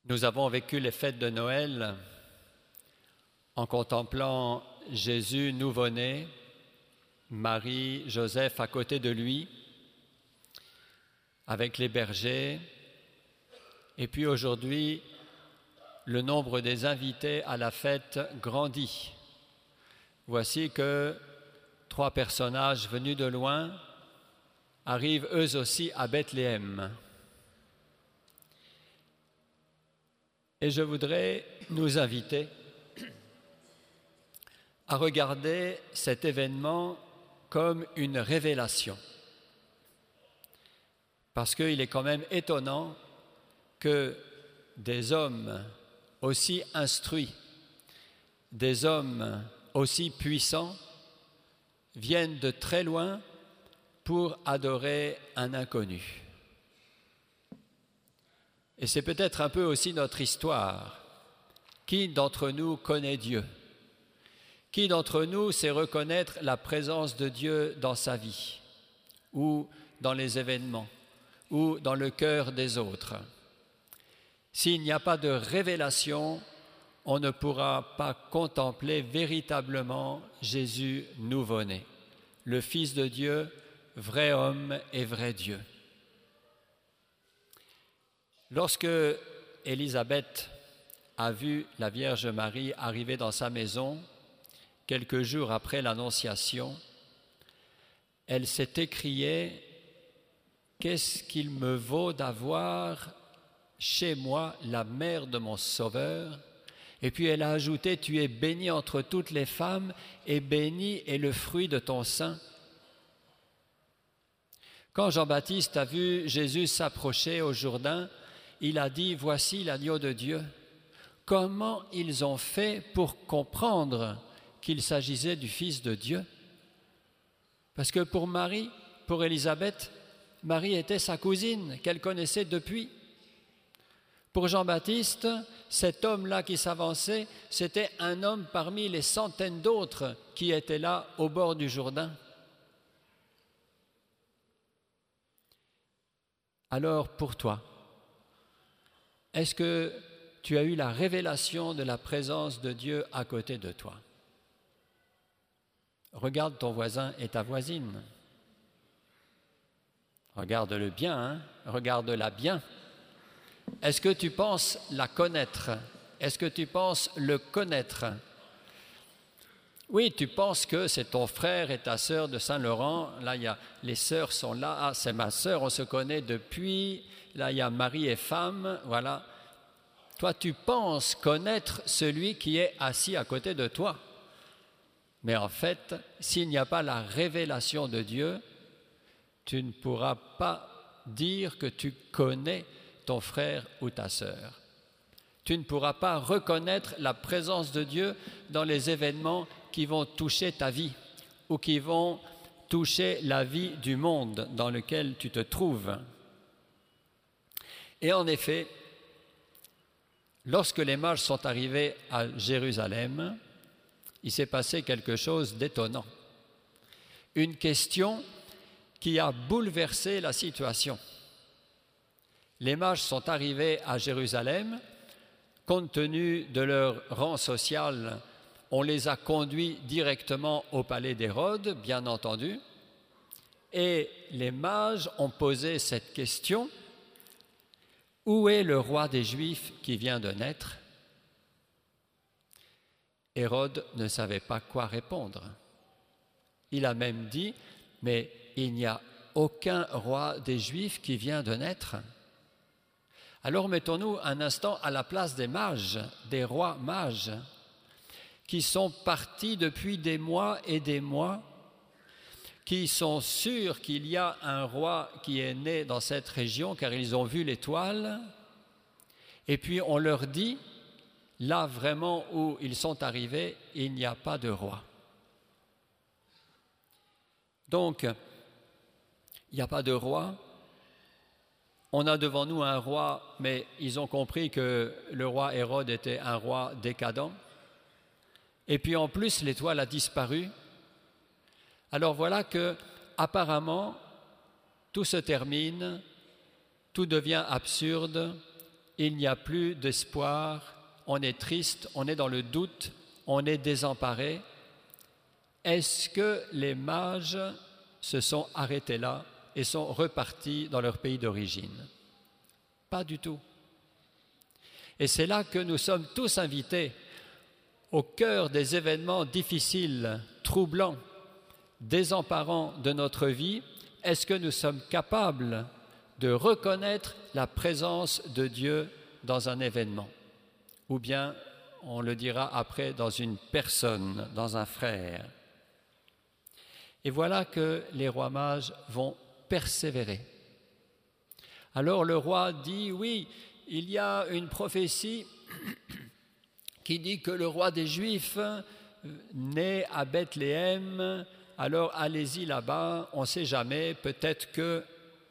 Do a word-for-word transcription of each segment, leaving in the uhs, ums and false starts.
Nous avons vécu les fêtes de Noël en contemplant Jésus nouveau-né, Marie, Joseph à côté de lui, avec les bergers. Et puis aujourd'hui, le nombre des invités à la fête grandit. Voici que trois personnages venus de loin arrivent eux aussi à Bethléem. Et je voudrais nous inviter à regarder cet événement comme une révélation. Parce qu'il est quand même étonnant que des hommes aussi instruits, des hommes aussi puissants, viennent de très loin pour adorer un inconnu. Et c'est peut-être un peu aussi notre histoire. Qui d'entre nous connaît Dieu? Qui d'entre nous sait reconnaître la présence de Dieu dans sa vie, ou dans les événements, ou dans le cœur des autres? S'il n'y a pas de révélation, on ne pourra pas contempler véritablement Jésus nouveau-né, le Fils de Dieu, vrai homme et vrai Dieu. Lorsque Élisabeth a vu la Vierge Marie arriver dans sa maison, quelques jours après l'Annonciation, elle s'est écriée « Qu'est-ce qu'il me vaut d'avoir chez moi la mère de mon Sauveur ?» Et puis elle a ajouté « Tu es bénie entre toutes les femmes et béni est le fruit de ton sein. » Quand Jean-Baptiste a vu Jésus s'approcher au Jourdain, il a dit « Voici l'agneau de Dieu ». Comment ils ont fait pour comprendre qu'il s'agissait du Fils de Dieu? Parce que pour Marie, pour Élisabeth, Marie était sa cousine qu'elle connaissait depuis. Pour Jean-Baptiste, cet homme-là qui s'avançait, c'était un homme parmi les centaines d'autres qui étaient là au bord du Jourdain. Alors pour toi, est-ce que tu as eu la révélation de la présence de Dieu à côté de toi? Regarde ton voisin et ta voisine. Regarde-le bien, hein? Regarde-la bien. Est-ce que tu penses la connaître? Est-ce que tu penses le connaître? Oui, tu penses que c'est ton frère et ta sœur de Saint-Laurent. Là, il y a, les sœurs sont là. Ah, c'est ma sœur, on se connaît depuis. Là, il y a mari et femme. Voilà. Toi, tu penses connaître celui qui est assis à côté de toi. Mais en fait, s'il n'y a pas la révélation de Dieu, tu ne pourras pas dire que tu connais ton frère ou ta sœur. Tu ne pourras pas reconnaître la présence de Dieu dans les événements qui vont toucher ta vie ou qui vont toucher la vie du monde dans lequel tu te trouves. Et en effet, lorsque les mages sont arrivés à Jérusalem, il s'est passé quelque chose d'étonnant. Une question qui a bouleversé la situation. Les mages sont arrivés à Jérusalem, compte tenu de leur rang social, on les a conduits directement au palais d'Hérode, bien entendu, et les mages ont posé cette question: où est le roi des Juifs qui vient de naître? Hérode ne savait pas quoi répondre. Il a même dit, mais il n'y a aucun roi des Juifs qui vient de naître. Alors mettons-nous un instant à la place des mages, des rois mages, qui sont partis depuis des mois et des mois, qui sont sûrs qu'il y a un roi qui est né dans cette région car ils ont vu l'étoile, et puis on leur dit, là vraiment où ils sont arrivés, il n'y a pas de roi. Donc, il n'y a pas de roi. On a devant nous un roi, mais ils ont compris que le roi Hérode était un roi décadent. Et puis en plus, l'étoile a disparu. Alors voilà que, apparemment, tout se termine, tout devient absurde, il n'y a plus d'espoir, on est triste, on est dans le doute, on est désemparé. Est-ce que les mages se sont arrêtés là et sont repartis dans leur pays d'origine? Pas du tout. Et c'est là que nous sommes tous invités, au cœur des événements difficiles, troublants, désemparants de notre vie. Est-ce que nous sommes capables de reconnaître la présence de Dieu dans un événement? Ou bien, on le dira après, dans une personne, dans un frère. Et voilà que les rois mages vont persévérer. Alors le roi dit, oui, il y a une prophétie qui dit que le roi des Juifs naît à Bethléem, alors allez-y là-bas, on ne sait jamais, peut-être que,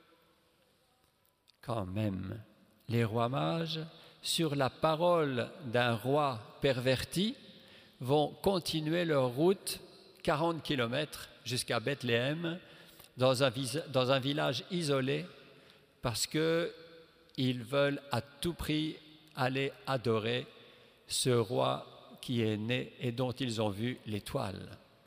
quand même, les rois mages, sur la parole d'un roi perverti, vont continuer leur route quarante kilomètres jusqu'à Bethléem, dans un, dans un village isolé, parce qu'ils veulent à tout prix aller adorer ce roi qui est né et dont ils ont vu l'étoile.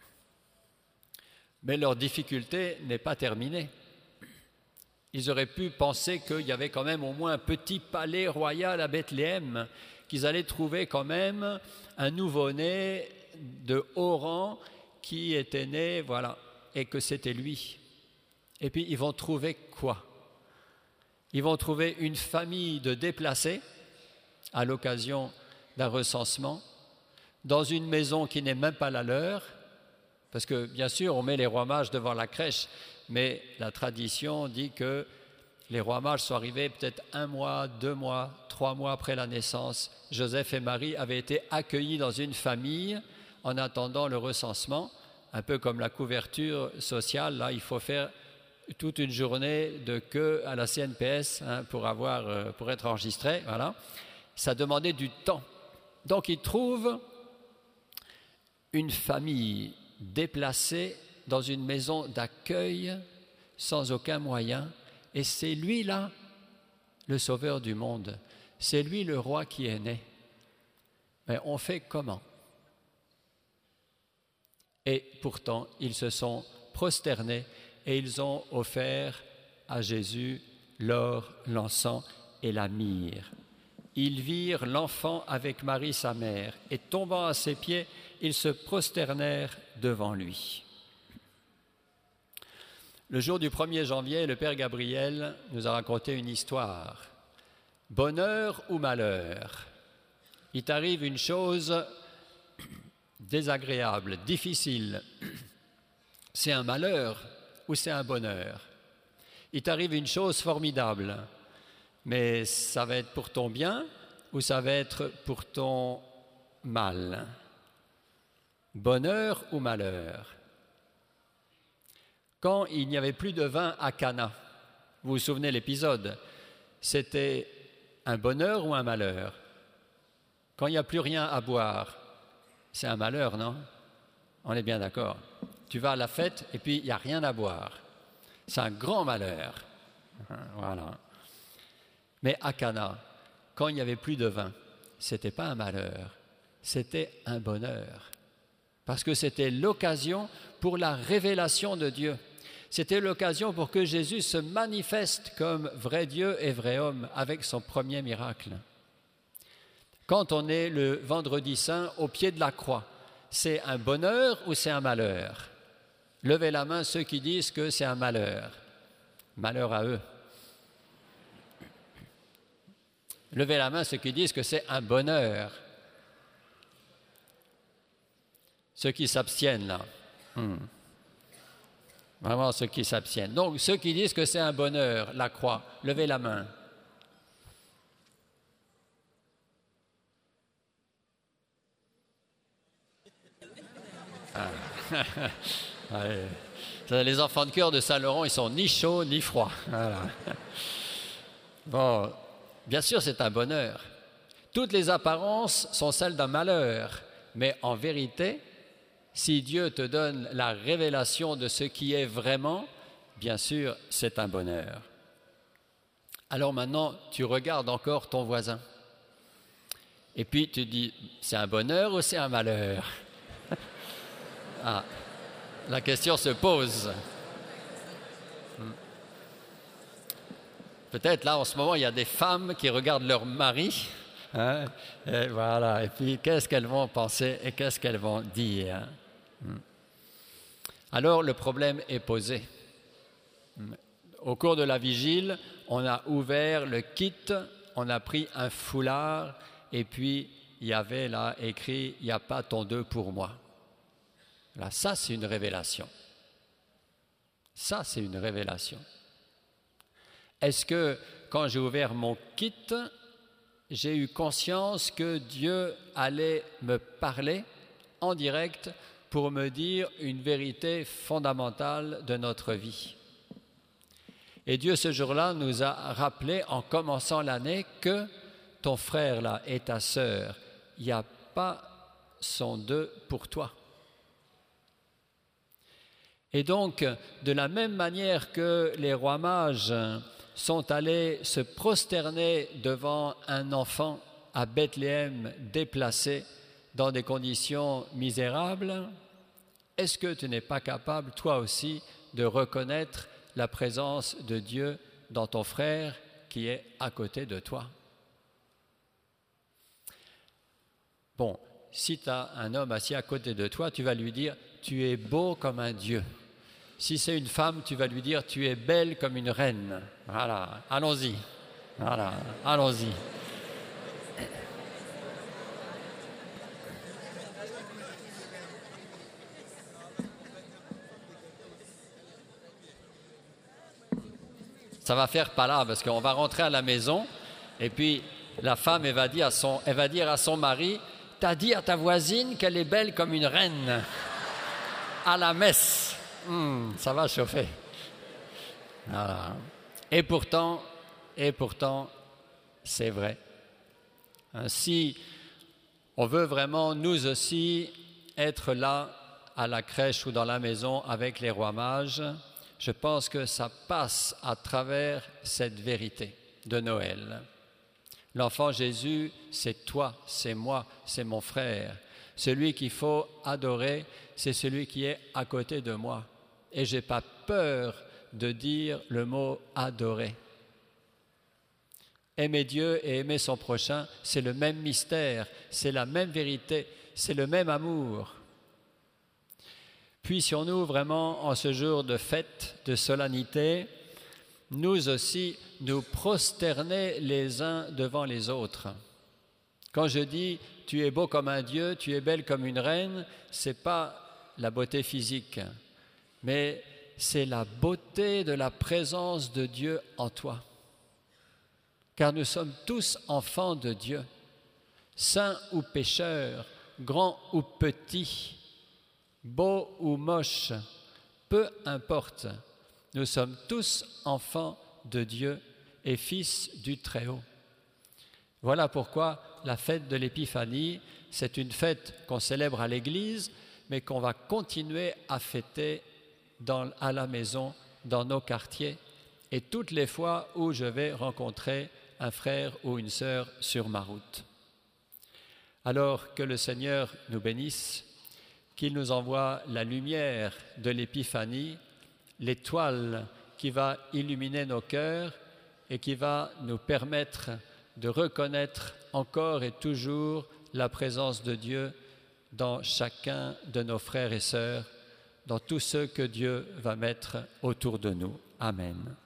Mais leur difficulté n'est pas terminée. Ils auraient pu penser qu'il y avait quand même au moins un petit palais royal à Bethléem, qu'ils allaient trouver quand même un nouveau-né de haut rang qui était né, voilà, et que c'était lui. Et puis ils vont trouver quoi? Ils vont trouver une famille de déplacés à l'occasion d'un recensement, dans une maison qui n'est même pas la leur, parce que bien sûr on met les rois mages devant la crèche, mais la tradition dit que les rois mages sont arrivés peut-être un mois, deux mois, trois mois après la naissance. Joseph et Marie avaient été accueillis dans une famille en attendant le recensement, un peu comme la couverture sociale. Là, il faut faire toute une journée de queue à la C N P S hein, pour, avoir, pour être enregistré. Voilà. Ça demandait du temps. Donc, ils trouvent une famille déplacée dans une maison d'accueil sans aucun moyen. Et c'est lui-là, le sauveur du monde. C'est lui le roi qui est né. Mais on fait comment? Et pourtant, ils se sont prosternés et ils ont offert à Jésus l'or, l'encens et la myrrhe. Ils virent l'enfant avec Marie sa mère et tombant à ses pieds, ils se prosternèrent devant lui. Le jour du premier janvier, le Père Gabriel nous a raconté une histoire. Bonheur ou malheur? Il t'arrive une chose désagréable, difficile. C'est un malheur ou c'est un bonheur? Il t'arrive une chose formidable, mais ça va être pour ton bien ou ça va être pour ton mal? Bonheur ou malheur? Quand il n'y avait plus de vin à Cana, vous vous souvenez de l'épisode, c'était un bonheur ou un malheur? Quand il n'y a plus rien à boire, c'est un malheur, non? On est bien d'accord. Tu vas à la fête et puis il n'y a rien à boire. C'est un grand malheur. Voilà. Mais à Cana, quand il n'y avait plus de vin, ce n'était pas un malheur, c'était un bonheur. Parce que c'était l'occasion pour la révélation de Dieu. C'était l'occasion pour que Jésus se manifeste comme vrai Dieu et vrai homme avec son premier miracle. Quand on est le vendredi saint au pied de la croix, c'est un bonheur ou c'est un malheur? Levez la main ceux qui disent que c'est un malheur. Malheur à eux. Levez la main ceux qui disent que c'est un bonheur. Ceux qui s'abstiennent là. Hmm. Vraiment ceux qui s'abstiennent. Donc ceux qui disent que c'est un bonheur, la croix, levez la main. Ah. Les enfants de chœur de Saint-Laurent, ils sont ni chauds ni froids. Voilà. Bon, bien sûr, c'est un bonheur. Toutes les apparences sont celles d'un malheur, mais en vérité, si Dieu te donne la révélation de ce qui est vraiment, bien sûr, c'est un bonheur. Alors maintenant, tu regardes encore ton voisin. Et puis tu dis, c'est un bonheur ou c'est un malheur? Ah, la question se pose. Peut-être là, en ce moment, il y a des femmes qui regardent leur mari. Hein, et voilà. Et puis, qu'est-ce qu'elles vont penser et qu'est-ce qu'elles vont dire? Alors, le problème est posé. Au cours de la vigile, on a ouvert le kit, on a pris un foulard et puis il y avait là écrit « Il n'y a pas ton deux pour moi ». Là, ça, c'est une révélation. Ça, c'est une révélation. Est-ce que, quand j'ai ouvert mon kit, j'ai eu conscience que Dieu allait me parler en direct pour me dire une vérité fondamentale de notre vie? Et Dieu, ce jour-là, nous a rappelé, en commençant l'année, que ton frère là et ta sœur, il n'y a pas son deux pour toi. Et donc, de la même manière que les rois mages sont allés se prosterner devant un enfant à Bethléem déplacé dans des conditions misérables, est-ce que tu n'es pas capable, toi aussi, de reconnaître la présence de Dieu dans ton frère qui est à côté de toi? Bon, si tu as un homme assis à côté de toi, tu vas lui dire « Tu es beau comme un Dieu ». Si c'est une femme, tu vas lui dire « Tu es belle comme une reine ». Voilà, allons-y. Voilà, allons-y. Ça va faire pas là, parce qu'on va rentrer à la maison, et puis la femme, elle va dire à son, elle va dire à son mari « T'as dit à ta voisine qu'elle est belle comme une reine à la messe. Hum, ça va chauffer. » Voilà. Et pourtant, et pourtant, c'est vrai. Si on veut vraiment, nous aussi, être là, à la crèche ou dans la maison avec les rois mages, je pense que ça passe à travers cette vérité de Noël. L'enfant Jésus, c'est toi, c'est moi, c'est mon frère. Celui qu'il faut adorer, c'est celui qui est à côté de moi. Et je n'ai pas peur de dire le mot « adorer ». Aimer Dieu et aimer son prochain, c'est le même mystère, c'est la même vérité, c'est le même amour. Puissions-nous vraiment, en ce jour de fête, de solennité, nous aussi nous prosterner les uns devant les autres. Quand je dis « tu es beau comme un Dieu, tu es belle comme une reine », ce n'est pas la beauté physique, mais c'est la beauté de la présence de Dieu en toi. Car nous sommes tous enfants de Dieu, saints ou pécheurs, grands ou petits, beaux ou moches, peu importe, nous sommes tous enfants de Dieu et fils du Très-Haut. Voilà pourquoi la fête de l'Épiphanie, c'est une fête qu'on célèbre à l'Église, mais qu'on va continuer à fêter dans, à la maison, dans nos quartiers, et toutes les fois où je vais rencontrer un frère ou une sœur sur ma route. Alors que le Seigneur nous bénisse, qu'il nous envoie la lumière de l'Épiphanie, l'étoile qui va illuminer nos cœurs et qui va nous permettre de reconnaître encore et toujours la présence de Dieu dans chacun de nos frères et sœurs, dans tous ceux que Dieu va mettre autour de nous. Amen.